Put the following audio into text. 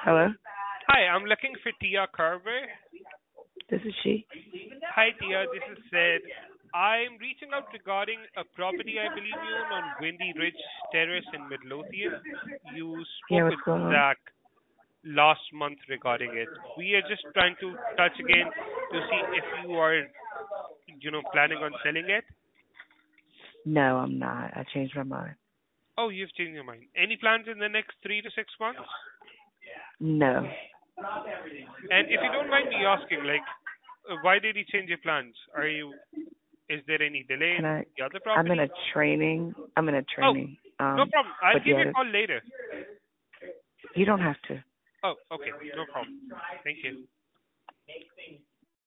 Hello, Hi, I'm looking for Tia Carver. this is she. Hi, Tia. This is Sid. I'm reaching out regarding a property I believe you own on Windy Ridge Terrace in Midlothian. You Yeah, spoke what's with going on? Zach last month regarding it. We are just trying to touch again to see if you are, planning on selling it. No, I'm not. I changed my mind. Oh, you've changed your mind. Any plans in the next 3 to 6 months? No. And if you don't mind me asking, why did you change your plans? Is there any delay Can in I? the other I'm in a property? training. I'm in a Oh, training. no problem. I'll But give you yeah, a call later. you don't have to. Oh, okay. No problem. Thank you.